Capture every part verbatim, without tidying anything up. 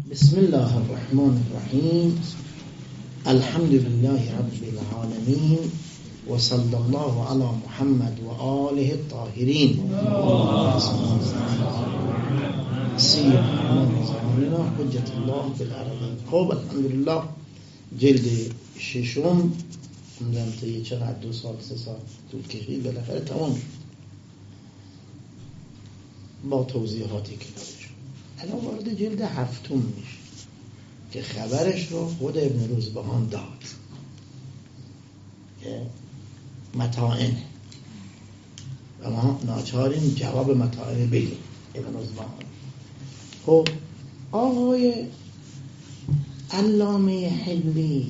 بسم الله الرحمن الرحیم. الحمد لله رب العالمین و صلی الله علی محمد و آله الطاهرین. سیدنا حجت الله فی الارضین. خب الحمدلله جلد ششم نمیدونم تا یه چقدر دو سال سه سال طول کشید بالاخره تمام شد با توضیحاتی که داده شد. الان وارد جلد هفتم میشه که خبرش رو خود ابن روزبهان داد که متاعنه و ما ناچاریم جواب متاعنه بگیم. ابن روزبهان خب آقای علامه حلمی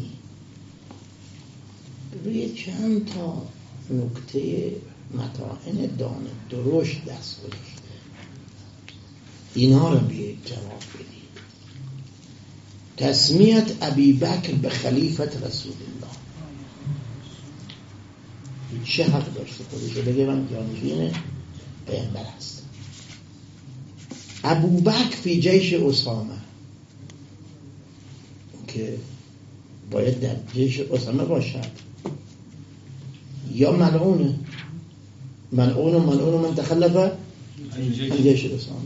روی چند تا نکته متاعنه دانه درشت دست گذاشته، اینا رو بیایید جواب بدید. تسمیت ابی بکر به خلیفت رسول الله، چه حق داشته خودشو بگه من جانشین پیغمبر هستم؟ ابو بکر فی جیش اسامه، که باید در جیش اسامه باشد یا ملعونه ملعون و ملعون من تخلف عن جیش اسامه.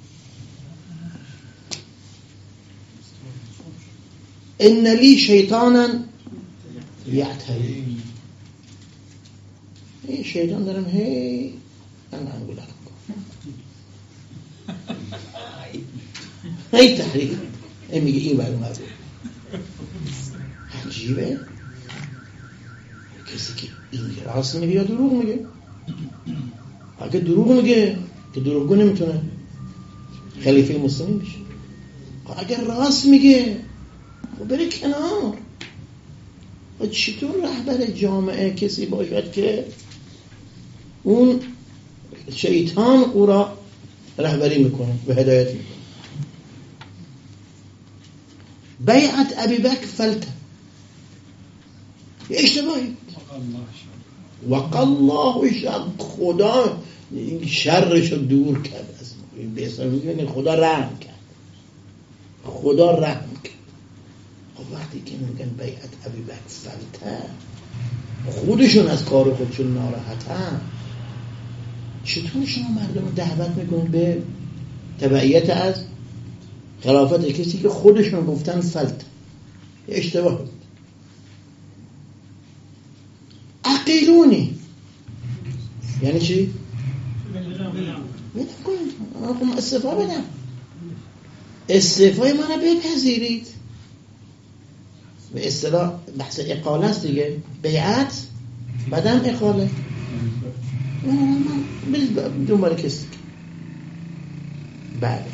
ان لی شیطانا یعتری، این شیطان دارم هی من انگوله هی تحریف این میگه این برای مردم عجیبه. کسی که این راست میگه یا دروغ میگه؟ اگه دروغ میگه که دروغگو نمیتونه خلیفه مسلمین بشه. اگر راست میگه خب بره کنار. و چطور رهبر جامعه کسی باشد که اون شیطان او را رهبری میکنه و هدایت میکنه؟ بیعت ابی بکر فلته اشتباهی وقال الله شر، خدا شرش رو دور کرد از ما. به اسم میگه خدا رحم کرد، خدا رحم کرد. خب وقتی که میگن بیعت ابی بکر فلته، خودشون از کار خودشون ناراحتن، چطور شما مردم رو دعوت میکنید به تبعیت از خلافت کسی که خودشون گفتن فلت؟ اشتباه. عقیلونی یعنی چی؟ بدم کنید من استعفا بدم، استعفای منو بپذیرید. به اصطلاح بحث اقاله است دیگه، بیعت بعدم اقاله. من دنبال کسی. بله.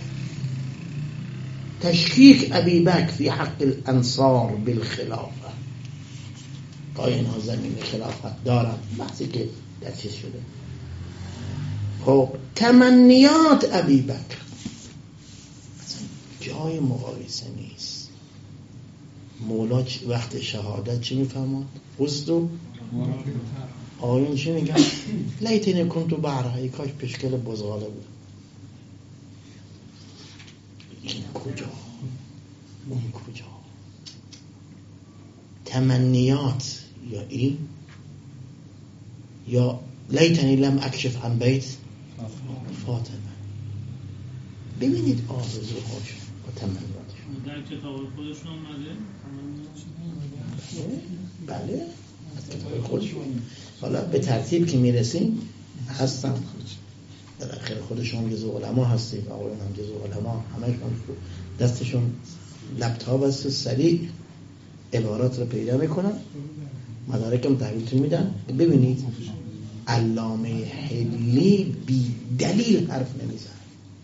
تشکیک ابی بکر فی حق الانصار بالخلافه، تا اینها زمین خلافت دارن، بحثی که در چیز شده. خب تمنیات ابی بکر جای مقایسه نیست. مولا وقت شهادت چی میفرماد؟ قصدو آیون چی میگن؟ لیتنی کنتو بعرها، ای کاش پشکل بزغاله بود. این کجا؟ اون کجا؟ تمنیات یا این یا لیتنی لم اکشف عن بیت فاطمه. ببینید آرزوهاش و تمنیاتش در کتاب خودشون اومده. بله از کتاب خودشون. حالا به ترتیب که میرسیم هستم در آخر خودشون جزو علما هستیم، آقایون هم جزو علما، همشون دستشون لپتاپ است، سریع عبارات رو پیدا میکنن، مدارکم تحویلتون میدن. ببینید علامه حلی بی دلیل حرف نمیزن.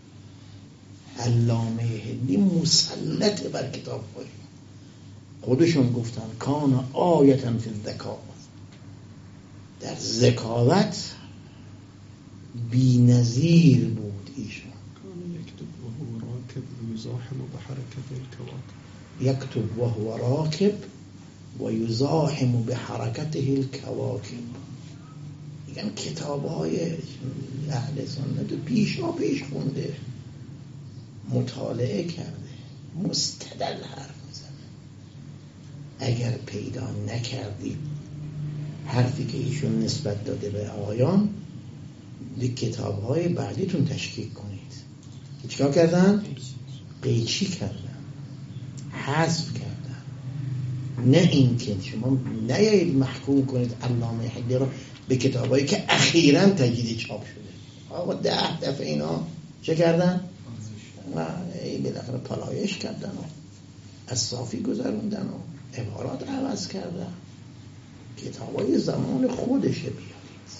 علامه حلی مسلط بر کتاب خودشون. خودشون گفتن کان آیتن فی الذکاء، در ذکاوت بی نظیر بود ایشون. کان یکتب و هو راکب و یزاحم بحرکت الکواکب، یکتب و هو راکب و یزاحم بحرکته الکواکب. میگن کتاب های اهل سنت پیشا پیش خونده، مطالعه کرده، مستدل حرف میزنه. اگر پیدا نکردید حرفی که ایشون نسبت داده به آقایان، به کتاب‌های بعدیتون تشکیک کنید. چیکار کردن؟ قیچی کردن، حذف کردن. نه این که شما نیایید محکوم کنید علامه حیدری رو به کتابایی که اخیراً تجدید چاپ شده. آقا ده دفعه اینا چه کردن؟ و بالاخره پالایش کردن و از صافی گذروندن و عبارات عوض کردن. کتابای زمان خودشه بیارید،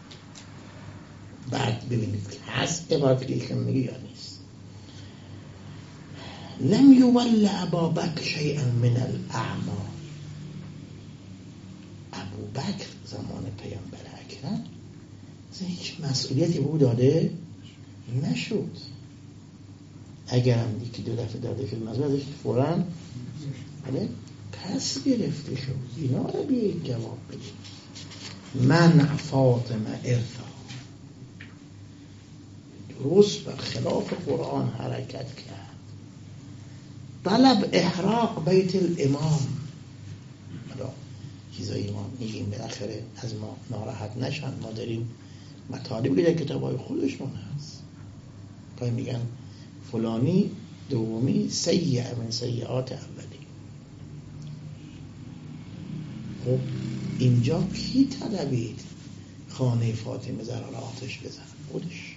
بعد ببینید که هست عبارت که ایشون میگه یا نیست. لم یول ابابکر شیئا من الاعمال. ابوبکر زمان پیامبر اکرم هیچ مسئولیتی به او داده نشد. اگر هم یکی دو دفعه داده شد مسئولیتش فوراً بله پس گرفته شد. اینا رو بیایید جواب بدید. من فاطمه ارثا درست بر خلاف قرآن حرکت کرد. طلب احراق بیت الامام. چیزایی ما میگیم بالاخره از ما ناراحت نشن. ما داریم مطالبی که در کتاب‌های خودشون هست که میگن فلانی دومی سیئ من سیئات اولی. خب اینجا کی طلبید خانه فاطمه زهرا را آتش بزن؟ خودش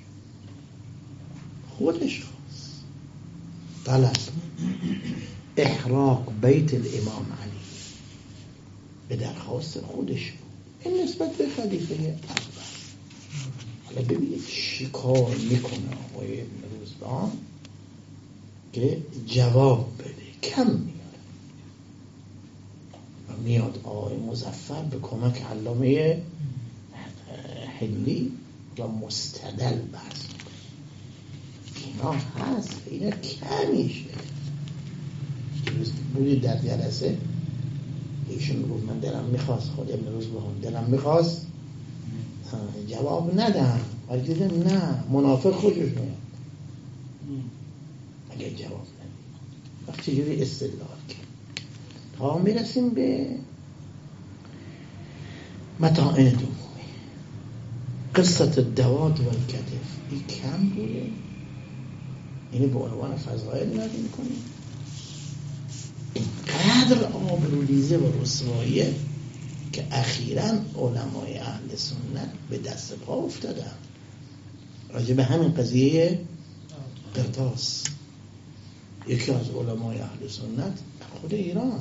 خودش خواست. طلب احراق بیت الامام علی به درخواست خودش بود. این نسبت به خلیفه اول. حالا ببینید شکار میکنه آقای ابن روزبان که جواب بده، کم میاره و میاد آقای مظفر به کمک علامه حلی و مستدل بحث اینا هست. اینا کمیشه. بودید در جلسه ایشون بود من دلم میخواست، خود ابن روزبان دلم میخواست جواب ندم، ولی دیدم نه منافق خوشش میاد اگر جواب ندم. وقت چجوری استدلال کرد تا میرسیم به متاعن دومی. قصة دوات و الکتف این کم بوده، اینه به عنوان فضائل نقل میکنیم. اینقدر آبروریزه و رسواییه که اخیراً علمای اهل سنت به دست پا افتادن راجع به همین قضیه قرطاس. یکی از علمای اهل سنت خود ایران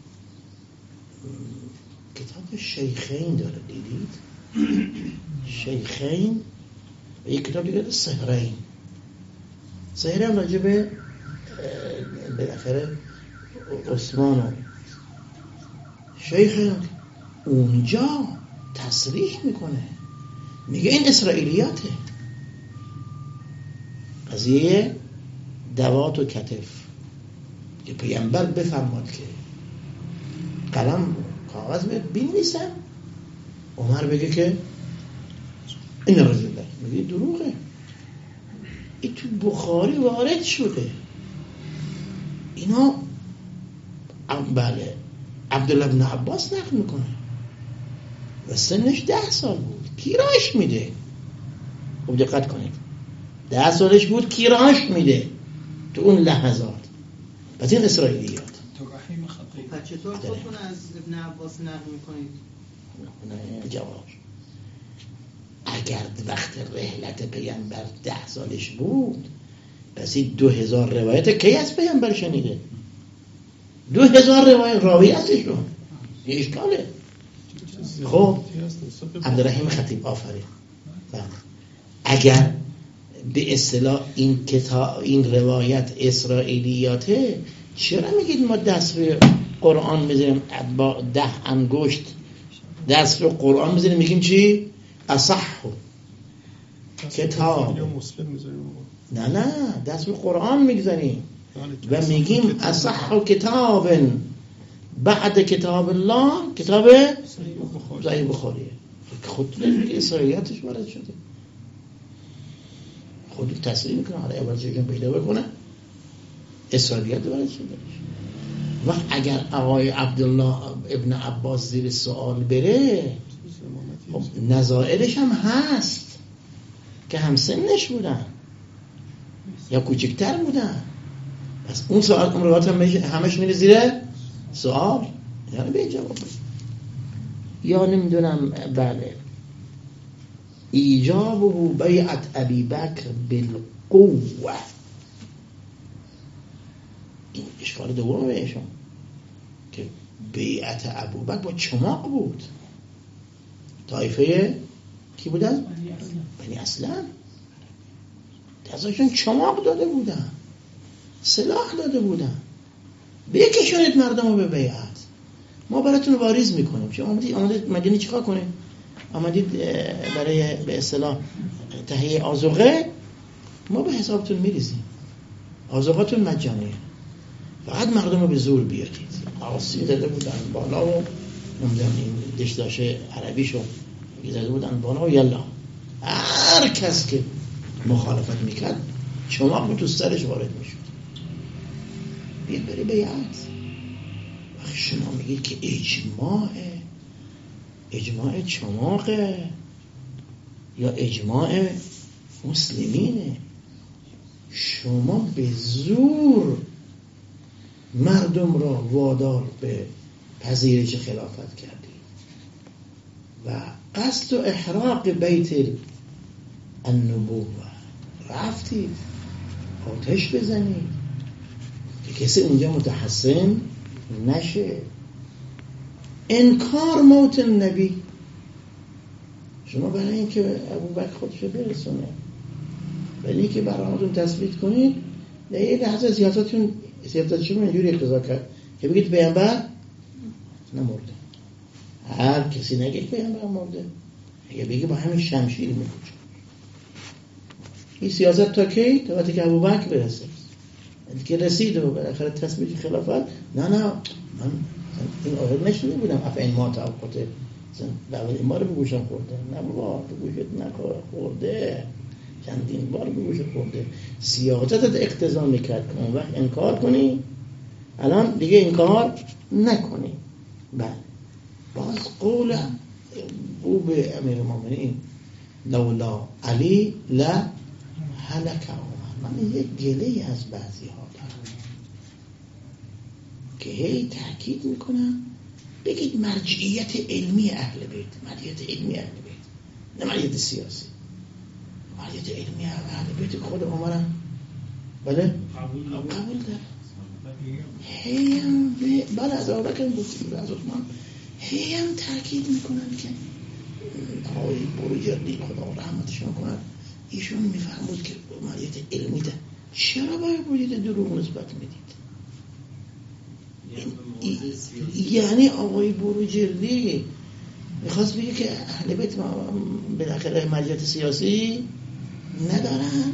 کتاب شیخین داره، دیدید؟ شیخین و یک کتاب دیگه سهرین. سهرین راجع به بالاخره عثمان و شیخ اونجا تصریح میکنه، میگه این اسرائیلیاته. قضیه دوات و کتف که پیامبر بفرماد که قلم کاغذ بنویسن، عمر بگه که این رضی الله، میگه دروغه. این تو بخاری وارد شده. اینا بله عبدالله بن عباس نقل میکنه و سنش ده سال بود. کی راهش میده؟ خوب دقت کنید، ده سالش بود کی راهش میده تو اون لحظات. پس این اسرائیلیات تو رحیم خطیب. پس چطور خودتون از ابن عباس نقل میکنید؟ نه جواب اگر وقت رحلت پیامبر ده سالش بود پس این دو هزار روایت کی از پیامبر شنیده؟ دو هزار روایت راوی هستشون، یه اشکاله. خب عبدالرحیم خطیب آفرین. اگر به اصطلاح این کتاب این روایت اسرائیلیاته، چرا میگید ما دست روی قرآن میذاریم با ده انگشت دست روی قرآن میذاریم میگیم چی؟ اصح کتاب. نه نه دست روی قرآن میگذاریم و میگیم اصح کتاب بعد کتاب الله کتاب صحیح بخاریه. خود میگه اسرائیلیاتش وارد شده، خود تصریح میکنه. حالا عبارتش که پیدا بکنه اسرائیلیت وارد شده. وقت اگر آقای عبدالله ابن عباس زیر سوال بره، خب نظائرش هم هست که همسنش بودن یا کوچکتر بودن، پس اون سوال اون روایت هم همش میره زیر سوال، یعنی به جواب بده. یا نمیدونم بله ایجابه بیعت ابی بکر بالقوه، این اشکال دوم بهشون که بیعت ابوبکر با چماق بود. طایفه کی بودن؟ بنی اسلم. ازشون چماق داده بودن، سلاح داده بودن، بکشونید مردم رو به بیعت، ما براتون واریز میکنیم. شما آمدید آمدید مدینه چیکار کنید؟ آمدید برای به اصطلاح تهیه آذوقه، ما به حسابتون میریزیم، آذوقاتون مجانیه، فقط مردم رو به زور بیارید. آسی داده بودن بالا و نمیدونم این دشداش عربیشو زده بودن بالا و یلا هر کس که مخالفت میکرد شما بود تو سرش وارد میشد. بیاد بری بیعت. وقتی شما میگید که اجماع اجماع چماقه یا اجماع مسلمینه، شما به زور مردم را وادار به پذیرش خلافت کردید و قصد و احراق بیت النبوه رفتید آتش بزنید که کسی اونجا متحسن نشه. انکار موت نبی، شما برای اینکه ابوبکر خودشو برسونه، برای اینکه برامتون تثبیت کنید، در یه لحظه سیاستتون سیاست شما اینجوری اقتضا کرد که بگید پیامبر نمرده. هر کسی نگه پیامبر مرده، اگه بگی با همین شمشیر میکشه. این سیاست تا کی؟ تا وقتی که ابوبکر برسه، که رسید و بالاخره تثبیت خلافت. نه نه من این آیه نشنیده بودم اف این ما توقعت اول این بار به گوشم خورده. نه بابا به گوشت نخورده، چندین بار به گوشت خورده. سیاستت اقتضا میکرد که اون وقت انکار کنی، الان دیگه انکار نکنی. بله باز قول او به امیر المؤمنین لولا علی لا هلک عمر. من یک گله از بعضی ها دارم که هی تأکید میکنم بگید مرجعیت علمی اهل بیت، مرجعیت علمی اهل بیت، نه مرجعیت سیاسی. مرجعیت علمی اهل بیت خود عمرم بله قبول داره. هی هم بله از ابوبکر گفتیم، از عثمان هی هم تأکید میکنن که آقای بروجردی خدا رحمتشون کنه ایشون میفهمود که مرجعیت علمی ده، چرا باید مرجعیت دروغ نسبت میدید؟ یعنی آقای بروجردی میخواست بگه که اهل بیت بالاخره مرجعیت سیاسی ندارن.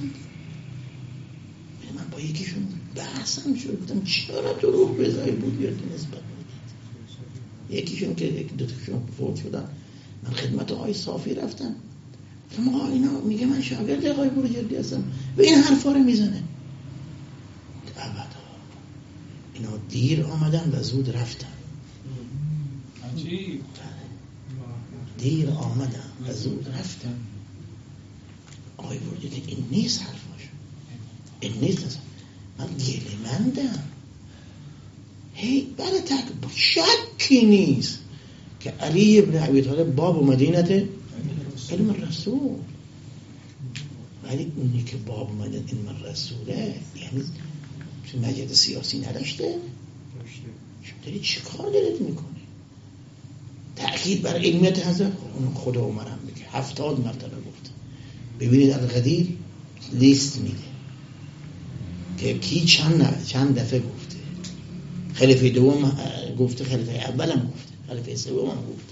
من با یکیشون بحثم شد، گفتم چرا دروغ به ازای بروجردی نسبت میدید؟ یکیشون که یک دوتاشون فوت شدن، من خدمت آقای صافی رفتم، گفتم آقا اینا میگه من شاگرد آقای بروجردی هستم و این حرفا رو میزنه. ابدا اینا دیر آمدن و زود رفتن. دیر آمدن و زود رفتن. آقای بروجردی این نیست حرفاش، این نیست اصلا. من گله مندم. هی بله تک شکی نیست که علی ابن ابی طالب باب مدینت علم الرسول، ولی اونی که باب مدینت علم الرسوله یعنی چون مجد سیاسی نداشته. شما داری چی کار دارید میکنی؟ تأکید بر علمیت حضرت خدا عمرم میگه هفتاد مرتبه گفت. ببینید القدیر لیست میده که کی چند چند دفعه گفته، خلیفه دوم گفته، خلیفه اولم گفته، خلیفه سوم هم گفته.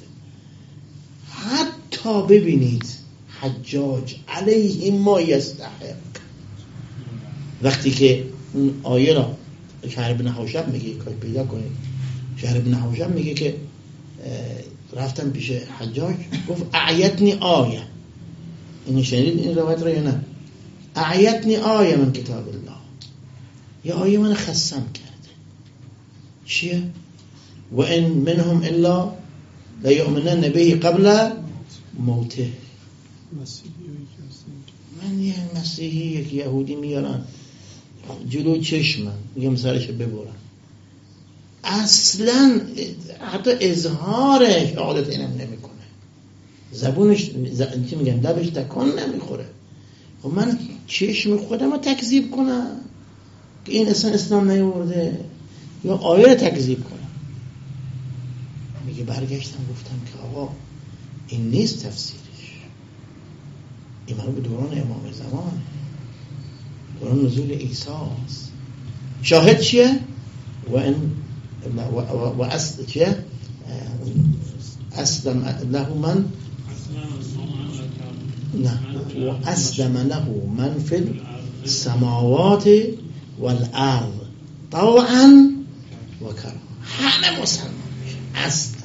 حتی ببینید حجاج علیه ما یستحق وقتی که اون آیه را شهر ابن حوشب میگه که پیدا کنید، شهر ابن حوشب میگه که رفتم پیش حجاج گفت اعیتنی آیه. این شنید این روایت را یا نه؟ اعیتنی آیه من کتاب الله، یا آیه من خصم کرده. چیه؟ و این منهم الا لیؤمنن به قبل موته. من یه مسیحی یک یهودی میارن جلو چشمم میگم سرش ببرن، اصلا حتی اظهار شهادت اینم نمیکنه، زبونش ز... چی میگن لبش تکان نمیخوره. خب من چشم خودم رو تکذیب کنم که این اصلا اسلام نیورده یا آیه رو تکذیب کنم؟ میگه برگشتم گفتم که آقا این نیست تفسیرش، این مربوط به دوران امام زمان، دوران نزول عیسی است. شاهد چیه؟ و این و, و, و اصل چیه؟ اسلم له من نه و اسلم له من فی السماوات والارض طوعا و کرها. همه مسلمان میشه اصلا.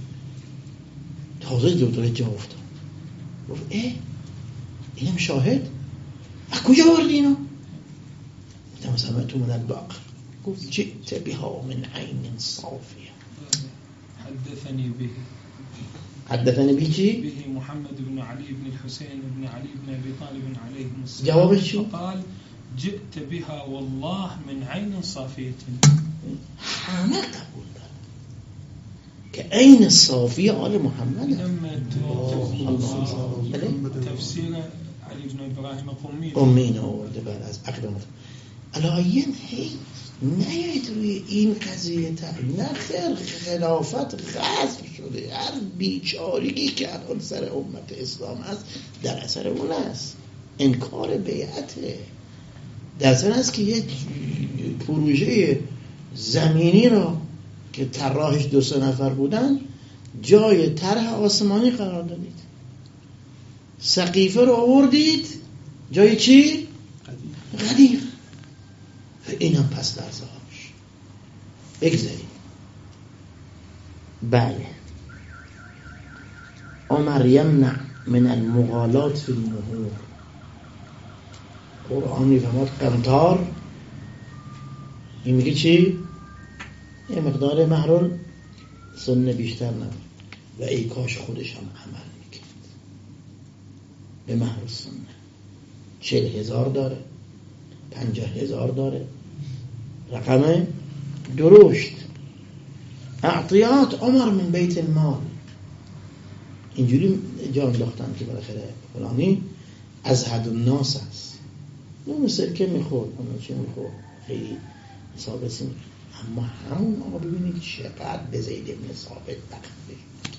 تازه دکتر جا افتاد گفت اه اینم شاهد؟ از کجا آوردی اینو؟ گفتم سمعت من البقر. گفت جئت بها من عین صافیه. حدثني به حدثني به چی؟ به محمد بن علي بن الحسين بن علي بن ابي طالب عليهم السلام. جوابش شو؟ قال جئت بها والله من عین صافیه. همه قبول دارن که عین صافیه آل محمد. لما بله تفسیر علی بن ابراهیم قمی قمی آورده بعد از اقدامات الهیین. هی نیایید روی این قضیه تعیین. نه خیر، خلافت غصب شده. هر بیچارگی که الان سر امت اسلام است در اثر اون است. انکار بیعته در اثر است که یک پروژه زمینی را که طراحش دو سه نفر بودن جای طرح آسمانی قرار دادید. سقیفه رو آوردید جای چی؟ قدیم. این هم پس لرزه هاش بگذاریم. بله عمر یمنع من المغالات فی المهور. قرآن میفهمد قمطار این میگه چی؟ یه مقدار مهرال سنه بیشتر نبود و ای کاش خودش هم عمل میکرد به مهر سنه. چل هزار داره، پنجاه هزار داره، رقم درشت. اعطیات عمر من بیت المال. اینجوری جا انداختن که بالاخره فلانی از حد الناس است. نون سرکه میخورد، اون چه میخورد خیلی ثابت نیست. اما همون آقا ببینید چقدر به زید بن ثابت بخته.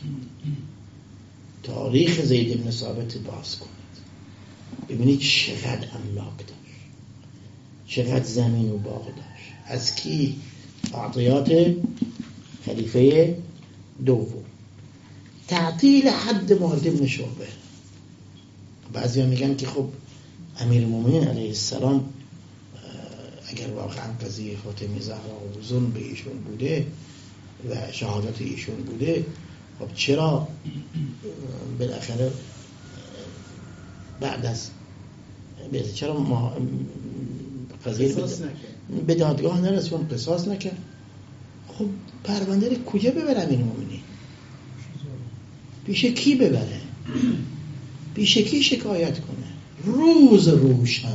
تاریخ زید بن ثابت باز کنید ببینید چقدر املاک داشت، چقدر زمین و باغ داشت. از کی؟ اعطیات خلیفه دوم. تعطیل حد مالک بن شعبه. بعضی ها میگن که خب امیر المومنین علیه السلام اگر واقعا قضیه فاطمه زهرا و ظلم به ایشون بوده و شهادت ایشون بوده، خب چرا بالاخره بعد از چرا ما قضیه به دادگاه نرسون قصاص نکرد؟ خب پرونده رو کجا ببره امیر المومنین؟ پیش کی ببره؟ پیش کی شکایت کنه؟ روز روشن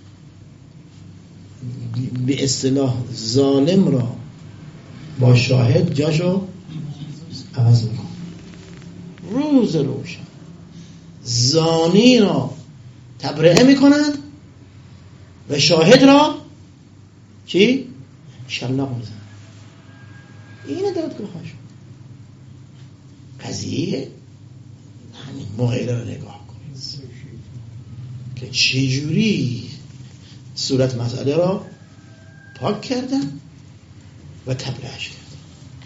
به اصطلاح ظالم را با شاهد جاشو عوض میکنه. روز روشن زانی را تبرئه میکنن و شاهد را چی؟ شلاق میزنن. اینه دادگاهاشون. قضیه همین مغیره رو نگاه کنید که چجوری صورت مسئله را پاک کردن و تبرئه‌اش کردن.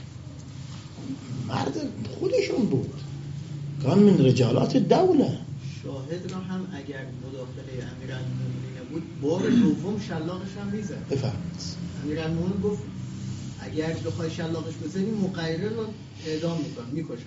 مرد خودشون بود، کان من رجالات دوله. شاهد را هم اگر مداخله امیرالمومنین بود بار دوم شلاقش هم میزد. بفرمایید. امیرالمومنین گفت اگر بخوای شلاقش بزنی مقیره رو اعدام میکنم، میکشم.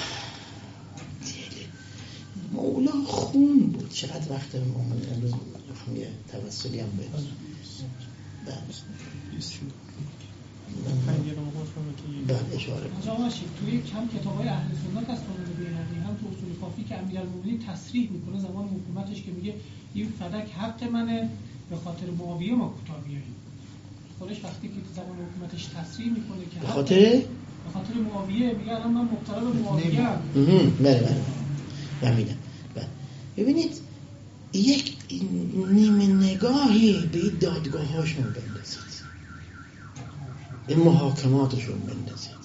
مولا خون بود. چقدر وقت مومن امروز میخوام یه توسلی هم بید. بله اشاره جامعه توی کم کتابای اهل سنت از قانون بیهقی هم تو اصول کافی که امیرالمومنین تصریح میکنه زمان حکومتش که میگه این فدک حق منه به خاطر معاویه ما کوتاه میاییم. خودش وقتی که زمان حکومتش تصریح میکنه که به خاطر به خاطر معاویه میگه الان من مبتلا به معاویه ام. بله بله فهمیدم. بله ببینید یک نیمه نگاهی به این دادگاه هاشون بندازید، به محاکماتشون بندازید،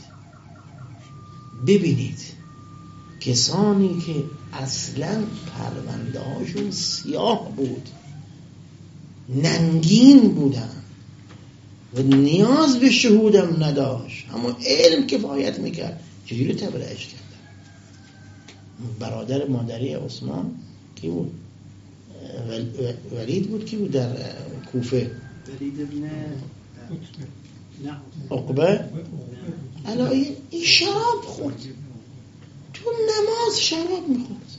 ببینید کسانی که اصلا پرونده هاشون سیاه بود، ننگین بودن و نیاز به شهودم نداشت، اما علم کفایت میکرد، چجوری تبرئه‌اش کردن؟ برادر مادری عثمان کی بود؟ ولید بود. کی بود در کوفه؟ ولید ابن عقبه. الان این شراب خورد، تو نماز شراب میخورد،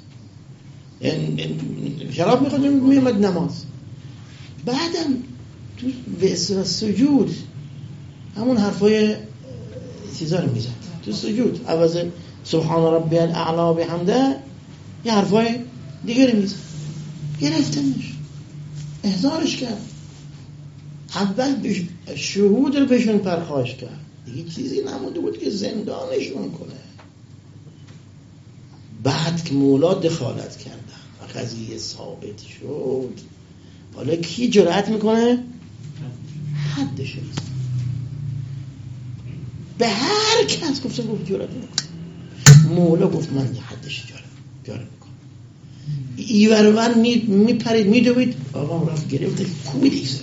یعنی شراب میخورد میامد نماز، بعدم تو به اصطلاح سجود همون حرفای چیزا رو میزد تو سجود، عوض سبحان ربی الاعلا بحمده یه حرفای دیگری میزد، گرفتنش احضارش کرد، اول بش... شهود رو بهشون پرخاش کرد، دیگه چیزی نمونده بود که زندانشون کنه. بعد که مولا دخالت کردن و قضیه ثابت شد، حالا کی جرأت میکنه؟ حدش رو به هر کس گفتن گفت جرأت میکنه. مولا گفت من حدش جرأت جرأت میکنم. ایورون میپرید میدوید، آقا رفت گرفت کوبیدیش.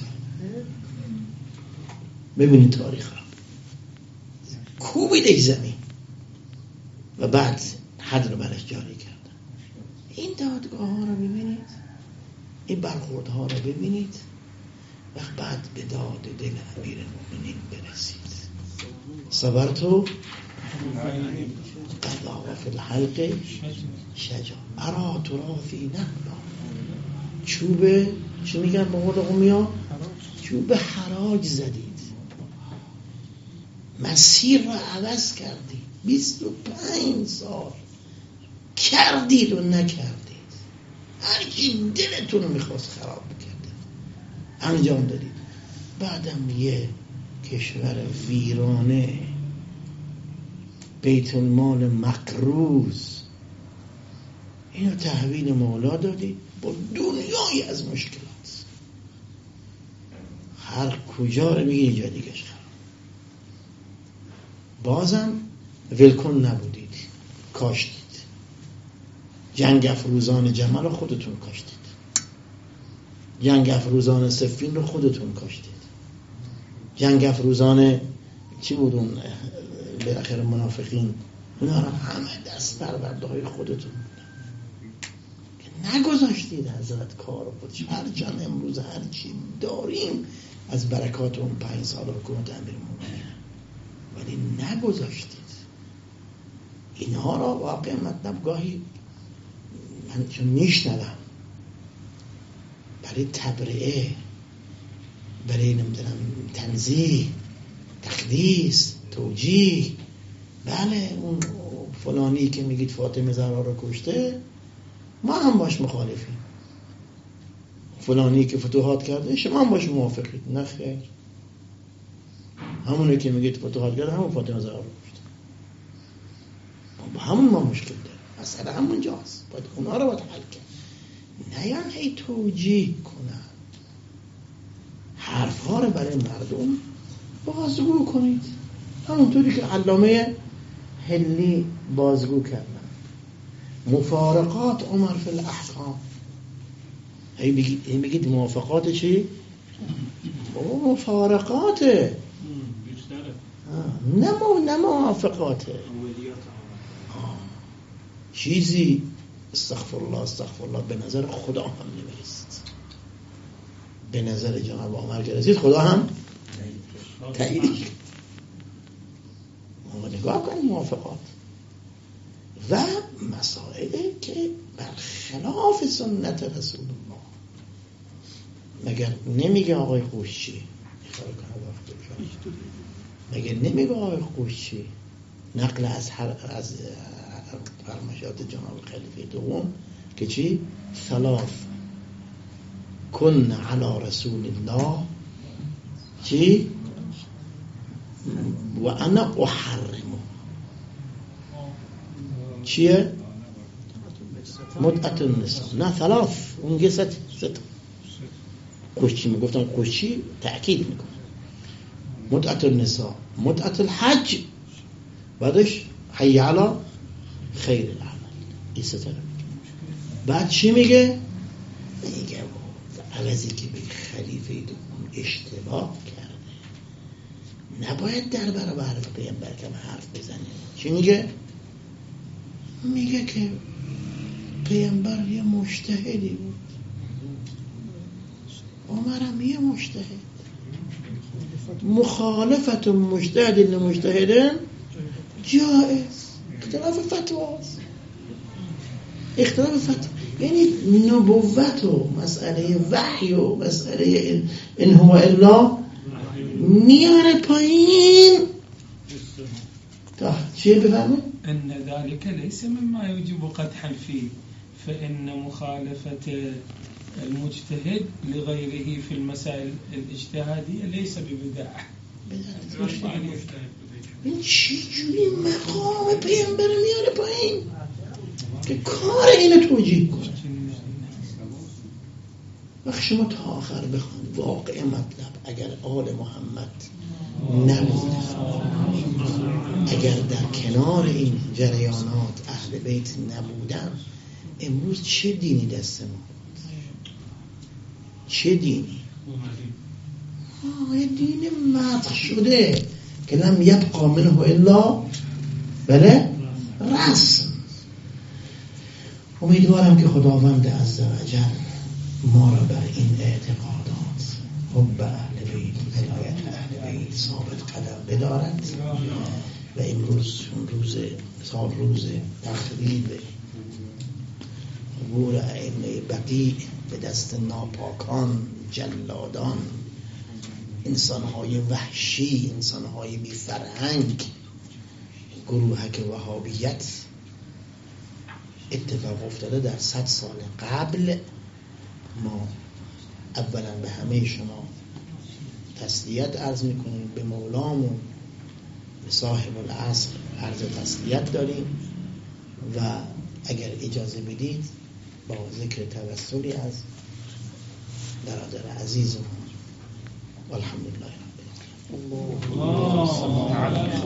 ببینید تاریخ را کوبیدیش زمین و بعد حد رو برش جاری کردن. این دادگاه ها رو ببینید، این برخورد ها رو ببینید و بعد به داد دل امیر المؤمنین برسید. صبرتو قضا و فی الحلق شجا ارا ترافی نهلا. چوب چی میگن به قول قومیا؟ چوب حراج زدید، مسیر رو عوض کردید، بیست و پنج سال کردید و نکردید، هرچی دلتون میخواست خراب کردید، انجام دادید. بعدم یه کشور ویرانه، بیت المال مقروض، اینو تحویل مولا دادید با دنیای از مشکلات. هر کجا رو میگه جا دیگهش خراب. بازم ولکن نبودید، کاشتید. جنگ افروزان جمل رو خودتون کاشتید، جنگ افروزان صفین رو خودتون کاشتید، جنگ افروزان چی بود اون بالاخره منافقین، اونا رو همه دست پرورده های خودتون بودن که نگذاشتید حضرت کار خودش. هرچند امروز هرچی داریم از برکات اون پنج سال حکومت امیرالمومنین، ولی نگذاشتید. اینها را واقع مطلب گاهی من چون میشنوم برای تبرئه، برای نمیدونم تنزیه، تقدیس، توجیه، بله اون فلانی که میگید فاطمه زهرا رو کشته ما هم باش مخالفیم، فلانی که فتوحات کرده شما هم باش موافقید. نه خیر، همونه که میگید فتوحات کرده همون فاطمه زهرا رو کشته، با همون ما مشکل داریم، مسئله همون جاست، باید اونا رو باید حل کرد. نه یعنی هی توجیه کنن، حرفها رو برای مردم بازگو کنید، همونطوری که علامه حلی بازگو کردن. مفارقات عمر فی الاحکام، هی بگید, بگید موافقات چی؟ او مفارقاته، نه نه موافقاته. چیزی استغفر الله استغفر الله به نظر خدا هم نمیرسید، به نظر جناب عمر که رسید خدا هم تایید. ما نگاه کنیم موافقات و مسائلی که برخلاف سنت رسول الله. مگر نمیگه آقای خوشی مگه نمیگه آقای قوشی نقل از هر از فرمایشات جناب خلیفه دوم که چی؟ ثلاث کن علی رسول الله چی؟ و انا احرمه چیه؟ متعت النساء نه ثلاث اونگه ست ست قوشی میگفتم قوشی تأکید میکنه متعت النساء متعت الحج بعدش حی علی خیر العمل این ستاره بعد چی میگه؟ میگه عوضی که به خلیفه دوم اشتباه کرده نباید در برابر پیامبر کم حرف بزنه. چی میگه؟ میگه که پیامبر یه مجتهدی بود عمرم یه مجتهد مخالفت مجتهد لمجتهد جائز اختلاف فتواست اختلاف فتوا یعنی نبوت و مسئله وحی و مسئله ان هو الا میاره پایین تا چیه بفهمه؟ ان ذلك ليس مما يوجب قدحا فيه فإن مخالفة المجتهد لغيره في المسائل الاجتهادية ليس ببدعة. این چی جوری مقام پیامبر میاره پایین که کار اینو توجیه کنه؟ وقت شما تا آخر بخوان واقع مطلب اگر آل محمد نبود اگر در کنار این جریانات اهل بیت نبودن امروز چه دینی دست ما بود؟ چه دینی؟ آه یه دین مدح شده که لم یبقا منه الا بله رسم. امیدوارم که خداوند عزوجل ما را بر این اعتقادات حب اهل بیت ولایت اهل بیت ثابت قدم بدارد و امروز روز سال روز تخریب قبور ائمه بقیع به دست ناپاکان جلادان انسانهای وحشی انسانهای بی فرهنگ گروهک وهابیت اتفاق افتاده در صد سال قبل. ما اولا به همه شما تسلیت عرض میکنیم به مولامون به صاحب العصر عرض تسلیت داریم و اگر اجازه بدید با ذکر توسلی از برادر عزیزمون والحمدلله رب العالمین.